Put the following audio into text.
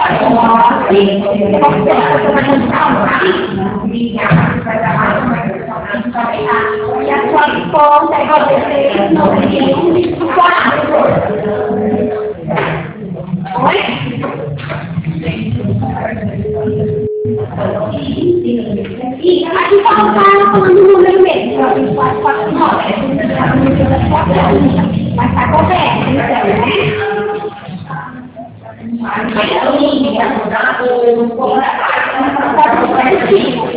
E a sua esposa e você não tem quatro. Oi? E aqui falta falando no número mesmo, a gente pode falar mas está correto, então, né? Mas